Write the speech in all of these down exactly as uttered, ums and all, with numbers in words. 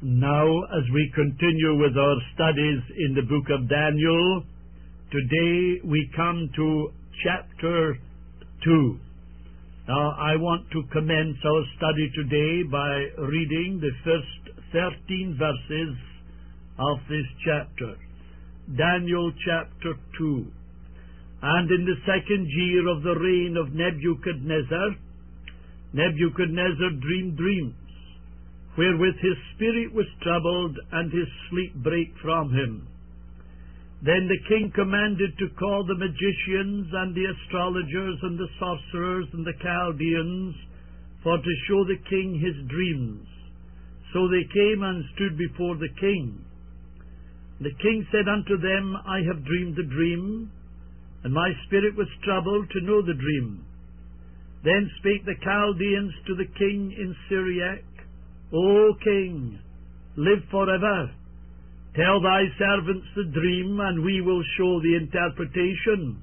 Now, as we continue with our studies in the book of Daniel, today we come to chapter two. Now, I want to commence our study today by reading the first thirteen verses of this chapter. Daniel chapter two. And in the second year of the reign of Nebuchadnezzar, Nebuchadnezzar dreamed dreams, wherewith his spirit was troubled, and his sleep brake from him. Then the king commanded to call the magicians, and the astrologers, and the sorcerers, and the Chaldeans, for to show the king his dreams. So they came and stood before the king. The king said unto them, I have dreamed a dream, and my spirit was troubled to know the dream. Then spake the Chaldeans to the king in Syriac, O king, live forever. Tell thy servants the dream, and we will show the interpretation.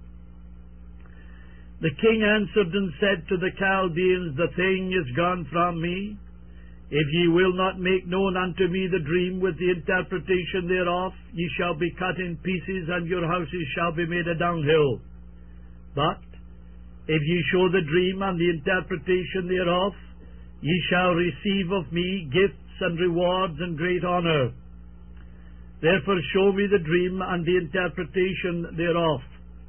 The king answered and said to the Chaldeans, The thing is gone from me. If ye will not make known unto me the dream with the interpretation thereof, ye shall be cut in pieces, and your houses shall be made a dunghill. But if ye show the dream and the interpretation thereof, ye shall receive of me gifts and rewards and great honour. Therefore show me the dream and the interpretation thereof.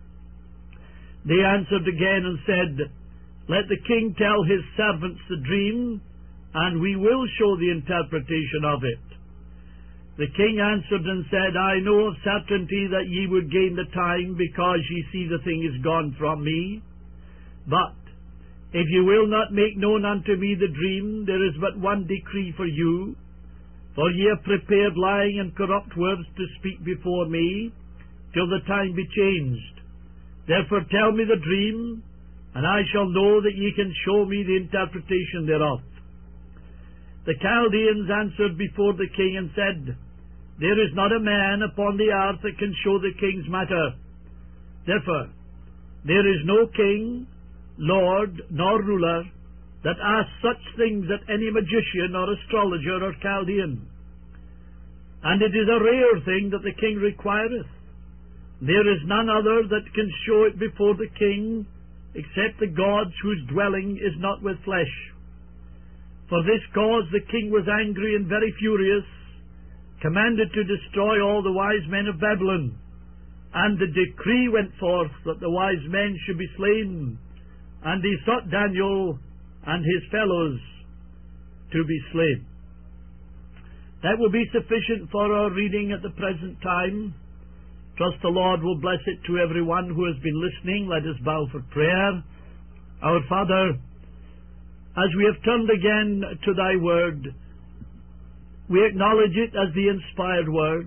They answered again and said, Let the king tell his servants the dream, and we will show the interpretation of it. The king answered and said, I know of certainty that ye would gain the time, because ye see the thing is gone from me. But if you will not make known unto me the dream, there is but one decree for you. For ye have prepared lying and corrupt words to speak before me, till the time be changed. Therefore tell me the dream, and I shall know that ye can show me the interpretation thereof. The Chaldeans answered before the king and said, There is not a man upon the earth that can show the king's matter. Therefore there is no king, lord, nor ruler, that asks such things at any magician or astrologer or Chaldean. And it is a rare thing that the king requireth. There is none other that can show it before the king, except the gods whose dwelling is not with flesh. For this cause the king was angry and very furious, commanded to destroy all the wise men of Babylon. And the decree went forth that the wise men should be slain, and he sought Daniel and his fellows to be slain. That will be sufficient for our reading at the present time. Trust the Lord will bless it to everyone who has been listening. Let us bow for prayer. Our Father, as we have turned again to thy word, we acknowledge it as the inspired word,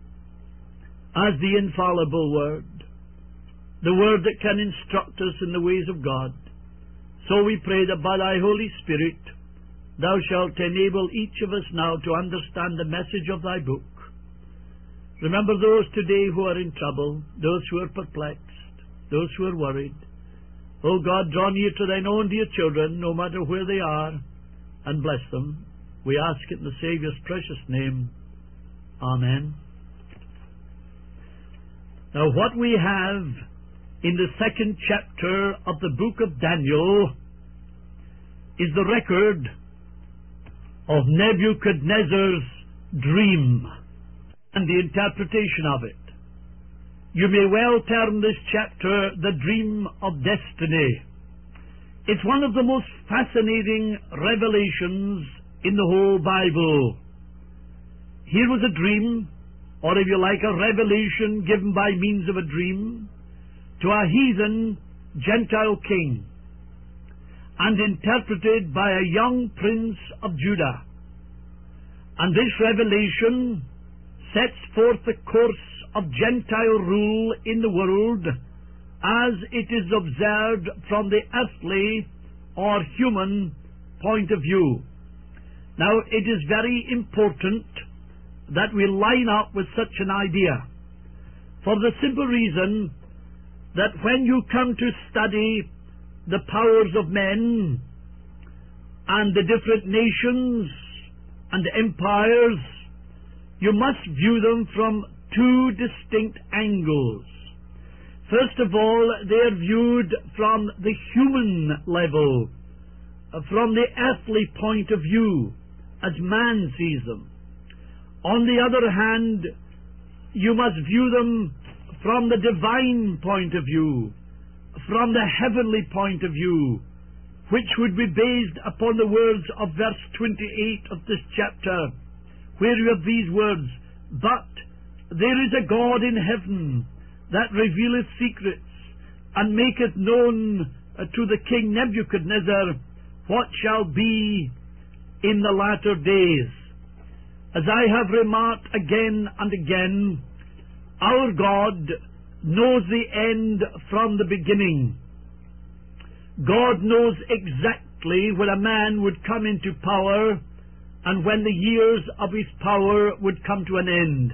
as the infallible word, the word that can instruct us in the ways of God. So we pray that by thy Holy Spirit thou shalt enable each of us now to understand the message of thy book. Remember those today who are in trouble, those who are perplexed, those who are worried. O God, draw near to thine own dear children, no matter where they are, and bless them. We ask it in the Saviour's precious name. Amen. Now, what we have in the second chapter of the book of Daniel is the record of Nebuchadnezzar's dream and the interpretation of it. You may well term this chapter the Dream of Destiny. It's one of the most fascinating revelations in the whole Bible. Here was a dream, or if you like, a revelation given by means of a dream, to a heathen Gentile king, and interpreted by a young prince of Judah. And this revelation sets forth the course of Gentile rule in the world as it is observed from the earthly or human point of view. Now, it is very important that we line up with such an idea, for the simple reason that when you come to study the powers of men and the different nations and empires, you must view them from two distinct angles. First of all, they are viewed from the human level, from the earthly point of view, as man sees them. On the other hand, you must view them from the divine point of view, from the heavenly point of view, which would be based upon the words of verse twenty-eight of this chapter, where you have these words, "But there is a God in heaven that revealeth secrets, and maketh known to the king Nebuchadnezzar what shall be in the latter days." As I have remarked again and again, our God knows the end from the beginning. God knows exactly when a man would come into power and when the years of his power would come to an end.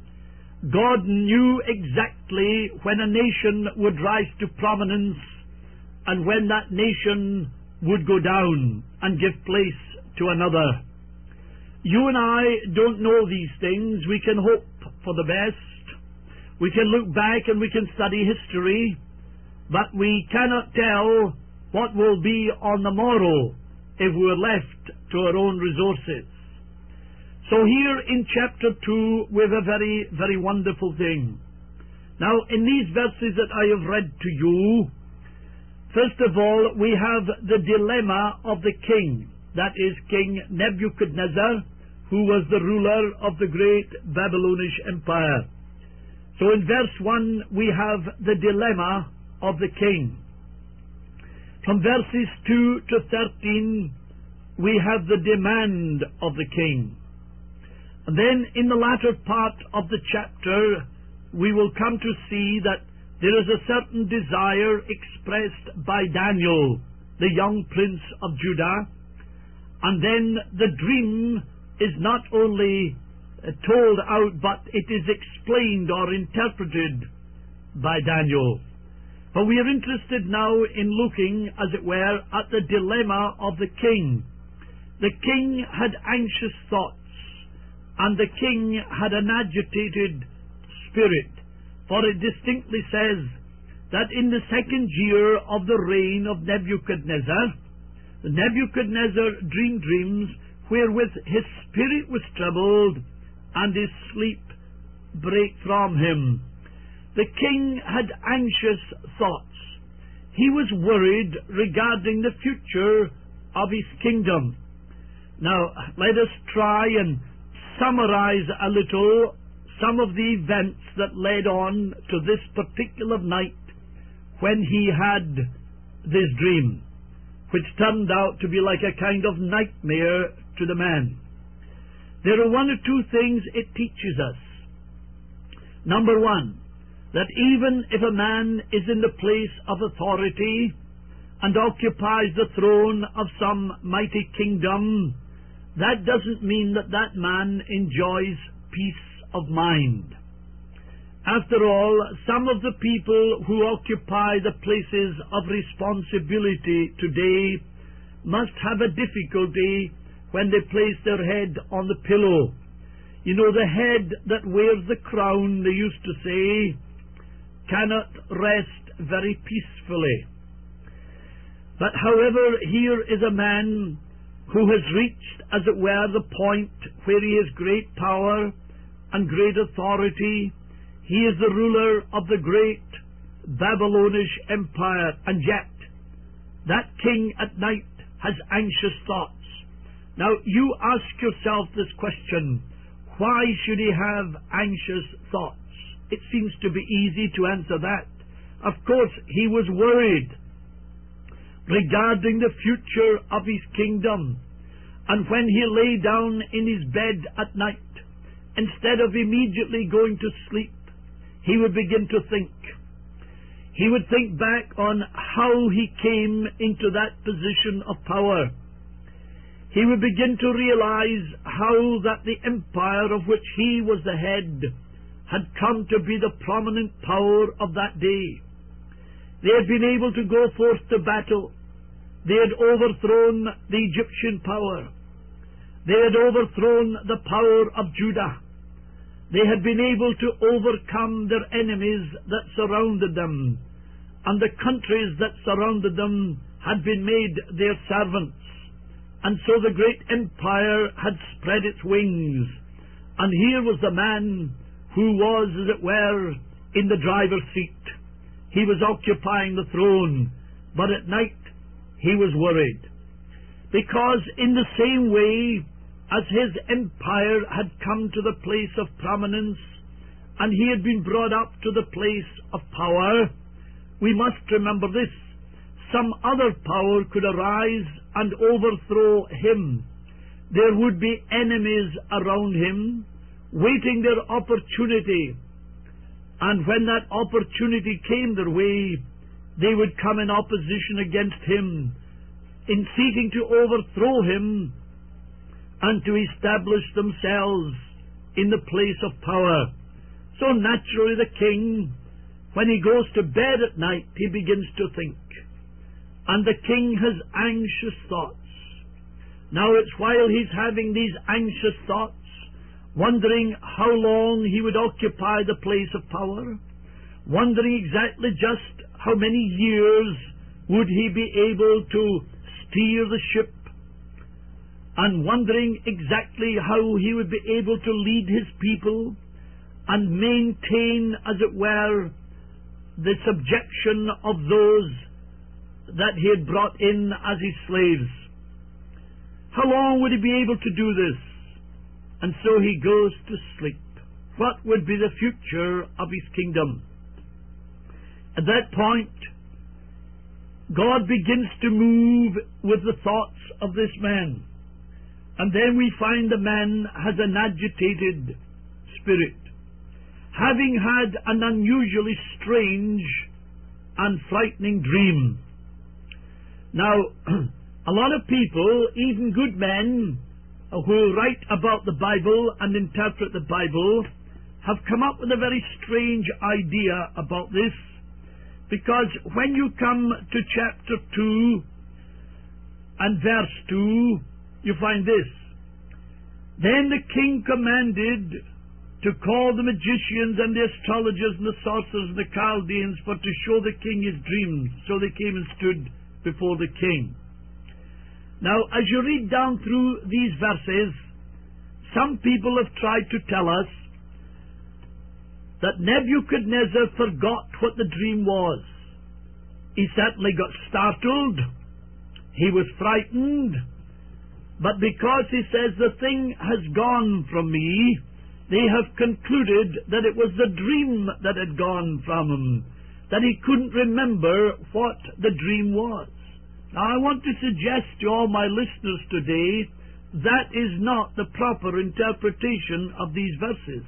God knew exactly when a nation would rise to prominence and when that nation would go down and give place to another. You and I don't know these things. We can hope for the best. We can look back and we can study history, but we cannot tell what will be on the morrow if we are left to our own resources. So here in chapter two we have a very, very wonderful thing. Now in these verses that I have read to you, first of all we have the dilemma of the king, that is King Nebuchadnezzar, who was the ruler of the great Babylonish Empire. So in verse one we have the dilemma of the king. From verses two to thirteen we have the demand of the king. And then in the latter part of the chapter we will come to see that there is a certain desire expressed by Daniel, the young prince of Judah, and then the dream is not only told out, but it is explained or interpreted by Daniel. But we are interested now in looking, as it were, at the dilemma of the king. The king had anxious thoughts, and the king had an agitated spirit, for it distinctly says that in the second year of the reign of Nebuchadnezzar, Nebuchadnezzar dreamed dreams wherewith his spirit was troubled, and his sleep brake from him. The king had anxious thoughts. He was worried regarding the future of his kingdom. Now, let us try and summarize a little some of the events that led on to this particular night when he had this dream, which turned out to be like a kind of nightmare to the man. There are one or two things it teaches us. Number one, that even if a man is in the place of authority and occupies the throne of some mighty kingdom, that doesn't mean that that man enjoys peace of mind. After all, some of the people who occupy the places of responsibility today must have a difficulty when they place their head on the pillow. You know, the head that wears the crown, they used to say, cannot rest very peacefully. But however, here is a man who has reached, as it were, the point where he has great power and great authority. He is the ruler of the great Babylonish Empire, and yet that king at night has anxious thoughts. Now you ask yourself this question: why should he have anxious thoughts? It seems to be easy to answer that. Of course, he was worried regarding the future of his kingdom. And when he lay down in his bed at night, instead of immediately going to sleep, he would begin to think. He would think back on how he came into that position of power. He would begin to realize how that the empire of which he was the head had come to be the prominent power of that day. They had been able to go forth to battle. They had overthrown the Egyptian power. They had overthrown the power of Judah. They had been able to overcome their enemies that surrounded them, and the countries that surrounded them had been made their servants. And so the great empire had spread its wings, and here was the man who was, as it were, in the driver's seat. He was occupying the throne, but at night he was worried, because in the same way as his empire had come to the place of prominence, and he had been brought up to the place of power, we must remember this: some other power could arise and overthrow him. There would be enemies around him, waiting their opportunity, and when that opportunity came their way, they would come in opposition against him, in seeking to overthrow him and to establish themselves in the place of power. So naturally the king, when he goes to bed at night, he begins to think. And the king has anxious thoughts. Now it's while he's having these anxious thoughts, wondering how long he would occupy the place of power, wondering exactly just how many years would he be able to steer the ship, and wondering exactly how he would be able to lead his people and maintain, as it were, the subjection of those that he had brought in as his slaves. How long would he be able to do this? And so he goes to sleep. What would be the future of his kingdom? At that point, God begins to move with the thoughts of this man. And then we find the man has an agitated spirit, having had an unusually strange and frightening dream. Now, a lot of people, even good men, who write about the Bible and interpret the Bible, have come up with a very strange idea about this, because when you come to chapter two and verse two, you find this: Then the king commanded to call the magicians and the astrologers and the sorcerers and the Chaldeans for to show the king his dreams. So they came and stood before the king. Now, as you read down through these verses, some people have tried to tell us that Nebuchadnezzar forgot what the dream was. He certainly got startled. He was frightened. But because he says the thing has gone from me, they have concluded that it was the dream that had gone from him, that he couldn't remember what the dream was. Now, I want to suggest to all my listeners today that is not the proper interpretation of these verses.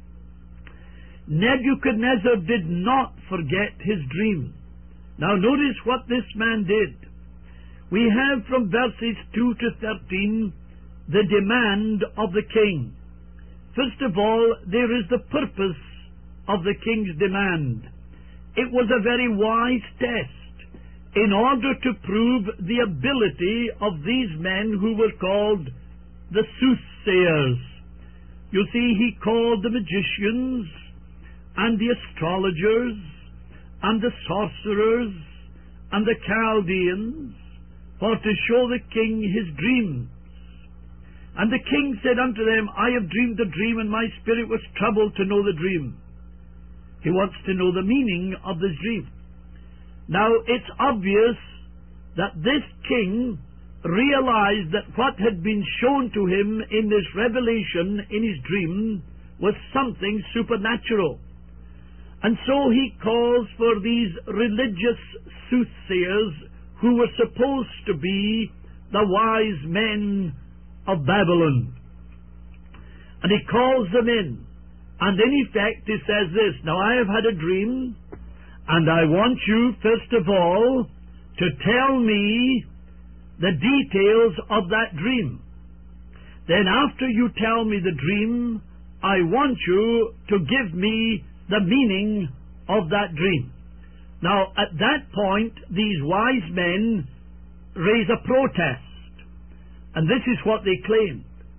Nebuchadnezzar did not forget his dream. Now, notice what this man did. We have from verses two to thirteen the demand of the king. First of all, there is the purpose of the king's demand. It was a very wise test in order to prove the ability of these men who were called the soothsayers. You see, he called the magicians and the astrologers and the sorcerers and the Chaldeans for to show the king his dreams. And the king said unto them, I have dreamed a dream, and my spirit was troubled to know the dream. He wants to know the meaning of this dream. Now, it's obvious that this king realized that what had been shown to him in this revelation, in his dream, was something supernatural. And so he calls for these religious soothsayers who were supposed to be the wise men of Babylon. And he calls them in. And in effect he says this: Now I have had a dream, and I want you, first of all, to tell me the details of that dream. Then after you tell me the dream, I want you to give me the meaning of that dream. Now, at that point, these wise men raise a protest. And this is what they claim.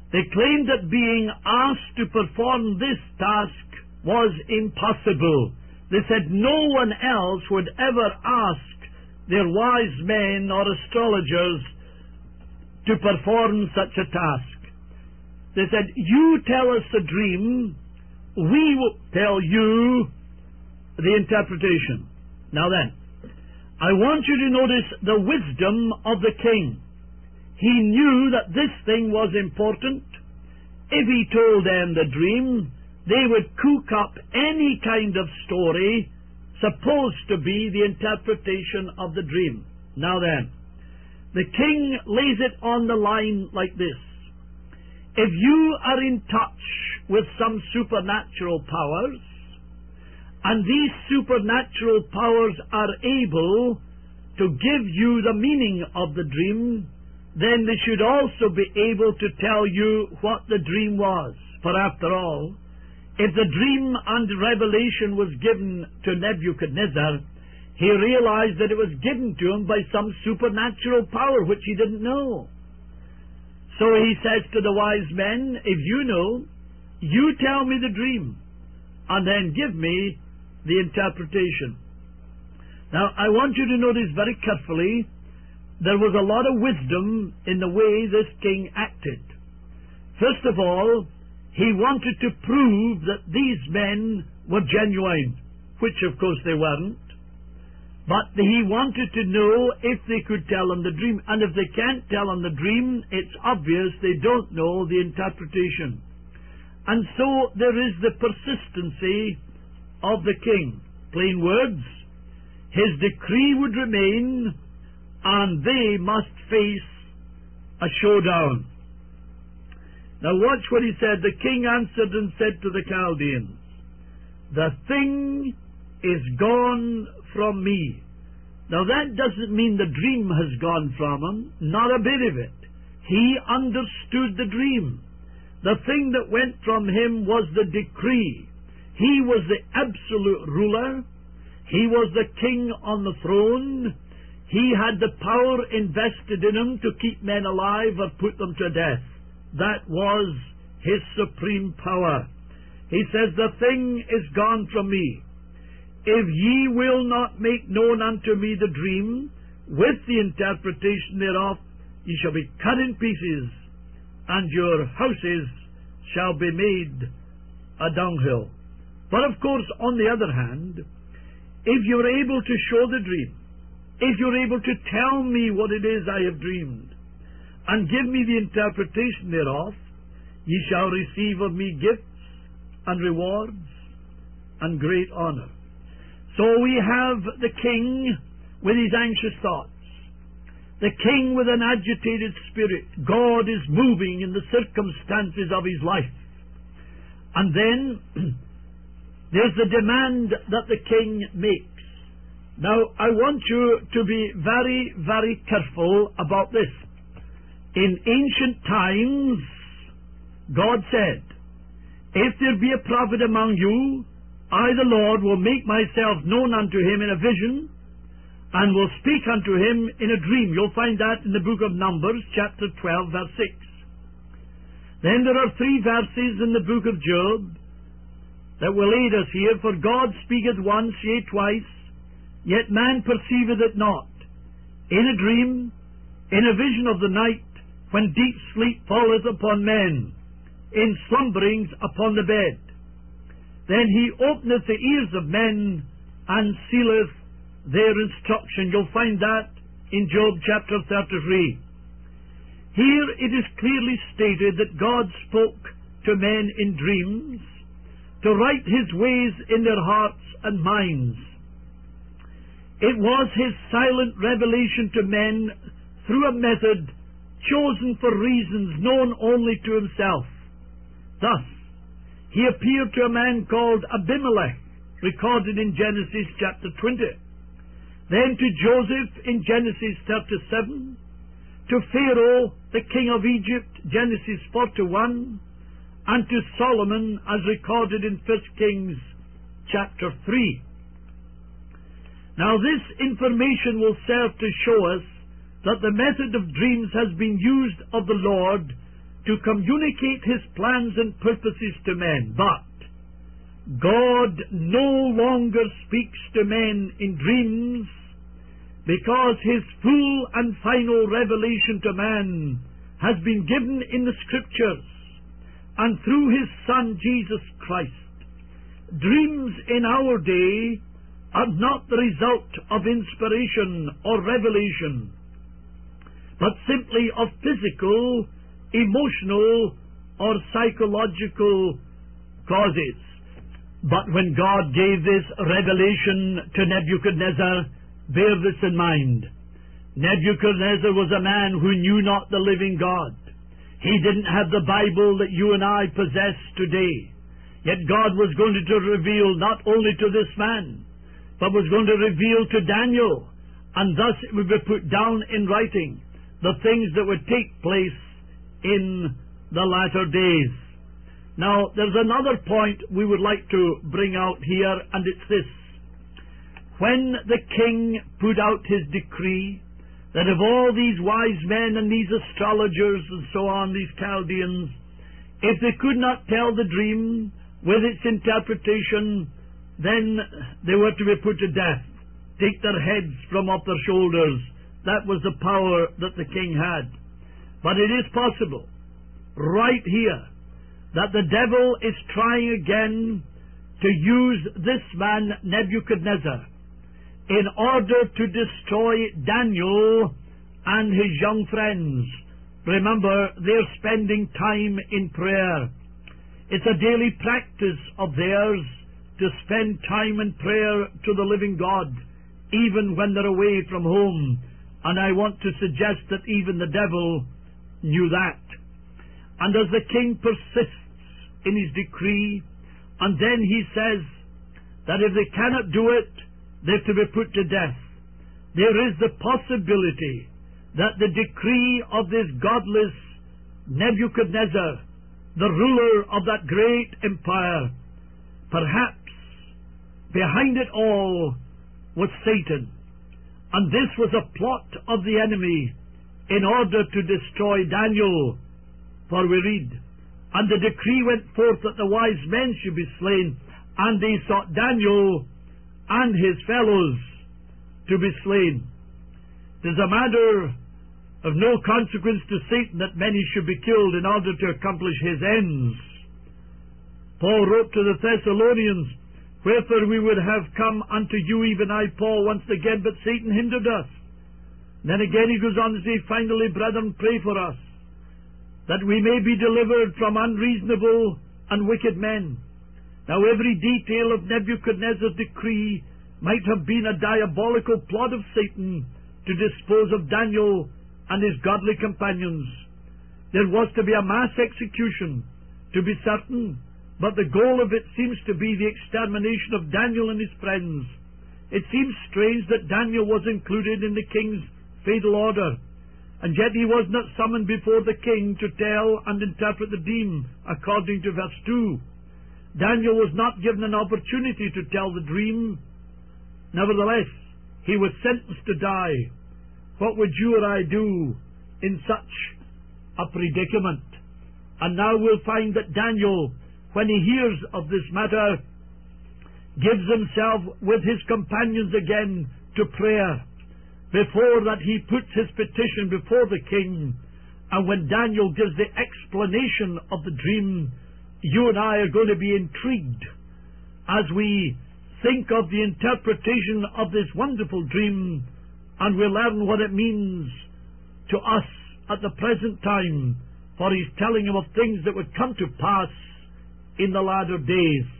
They claimed that being asked to perform this task was impossible. They said no one else would ever ask their wise men or astrologers to perform such a task. They said, you tell us a dream, we will tell you the interpretation. Now then, I want you to notice the wisdom of the king. He knew that this thing was important. If he told them the dream, they would cook up any kind of story supposed to be the interpretation of the dream. Now then, the king lays it on the line like this. If you are in touch with some supernatural powers, and these supernatural powers are able to give you the meaning of the dream, then they should also be able to tell you what the dream was. For after all, if the dream and revelation was given to Nebuchadnezzar, he realized that it was given to him by some supernatural power which he didn't know. So he says to the wise men, if you know, you tell me the dream, and then give me the interpretation. Now, I want you to notice very carefully, there was a lot of wisdom in the way this king acted. First of all, he wanted to prove that these men were genuine, which of course they weren't. But he wanted to know if they could tell him the dream. And if they can't tell him the dream, it's obvious they don't know the interpretation. And so there is the persistency of the king. Plain words, his decree would remain, and they must face a showdown. Now watch what he said. The king answered and said to the Chaldeans, the thing is gone from me. Now that doesn't mean the dream has gone from him. Not a bit of it. He understood the dream. The thing that went from him was the decree. He was the absolute ruler. He was the king on the throne. He had the power invested in him to keep men alive or put them to death. That was his supreme power. He says, the thing is gone from me. If ye will not make known unto me the dream, with the interpretation thereof, ye shall be cut in pieces, and your houses shall be made a dunghill. But of course, on the other hand, if you're able to show the dream, if you're able to tell me what it is I have dreamed, and give me the interpretation thereof, ye shall receive of me gifts and rewards and great honor. So we have the king with his anxious thoughts, the king with an agitated spirit. God is moving in the circumstances of his life. And then there's the demand that the king makes. Now, I want you to be very, very careful about this. In ancient times, God said, if there be a prophet among you, I, the Lord, will make myself known unto him in a vision, and will speak unto him in a dream. You'll find that in the book of Numbers, chapter twelve, verse six. Then there are three verses in the book of Job that will aid us here. For God speaketh once, yea, twice, yet man perceiveth it not. In a dream, in a vision of the night, when deep sleep falleth upon men, in slumberings upon the bed. Then he openeth the ears of men, and sealeth their instruction. You'll find that in Job chapter thirty-three. Here it is clearly stated that God spoke to men in dreams, to write his ways in their hearts and minds. It was his silent revelation to men through a method chosen for reasons known only to himself. Thus, he appeared to a man called Abimelech, recorded in Genesis chapter twenty. Then to Joseph in Genesis thirty-seven. To Pharaoh, the king of Egypt, Genesis forty-one. And to Solomon, as recorded in First Kings chapter three. Now this information will serve to show us that the method of dreams has been used of the Lord to communicate his plans and purposes to men. But God no longer speaks to men in dreams, because his full and final revelation to man has been given in the Scriptures and through his Son Jesus Christ. Dreams in our day are not the result of inspiration or revelation, but simply of physical, emotional, or psychological causes. But when God gave this revelation to Nebuchadnezzar, bear this in mind. Nebuchadnezzar was a man who knew not the living God. He didn't have the Bible that you and I possess today. Yet God was going to reveal not only to this man, but was going to reveal to Daniel, and thus it would be put down in writing, the things that would take place in the latter days. Now, there's another point we would like to bring out here, and it's this. When the king put out his decree that of all these wise men and these astrologers and so on, these Chaldeans, if they could not tell the dream with its interpretation, then they were to be put to death, take their heads from off their shoulders. That was the power that the king had. But it is possible, right here, that the devil is trying again to use this man Nebuchadnezzar in order to destroy Daniel and his young friends. Remember, they're spending time in prayer. It's a daily practice of theirs to spend time in prayer to the living God, even when they're away from home. And I want to suggest that even the devil knew that. And as the king persists in his decree, and then he says that if they cannot do it, they're to be put to death, there is the possibility that the decree of this godless Nebuchadnezzar, the ruler of that great empire, perhaps behind it all was Satan. And this was a plot of the enemy in order to destroy Daniel. For we read, and the decree went forth that the wise men should be slain, and they sought Daniel and his fellows to be slain. It is a matter of no consequence to Satan that many should be killed in order to accomplish his ends. Paul wrote to the Thessalonians, wherefore we would have come unto you, even I, Paul, once again, but Satan hindered us. And then again he goes on to say, finally, brethren, pray for us, that we may be delivered from unreasonable and wicked men. Now, every detail of Nebuchadnezzar's decree might have been a diabolical plot of Satan to dispose of Daniel and his godly companions. There was to be a mass execution, to be certain, but the goal of it seems to be the extermination of Daniel and his friends. It seems strange that Daniel was included in the king's fatal order, and yet he was not summoned before the king to tell and interpret the dream, according to verse two. Daniel was not given an opportunity to tell the dream. Nevertheless, he was sentenced to die. What would you or I do in such a predicament? And now we'll find that Daniel, when he hears of this matter, gives himself with his companions again to prayer, before that he puts his petition before the king. And when Daniel gives the explanation of the dream, you and I are going to be intrigued as we think of the interpretation of this wonderful dream, and we'll learn what it means to us at the present time, for he's telling him of things that would come to pass in the latter days.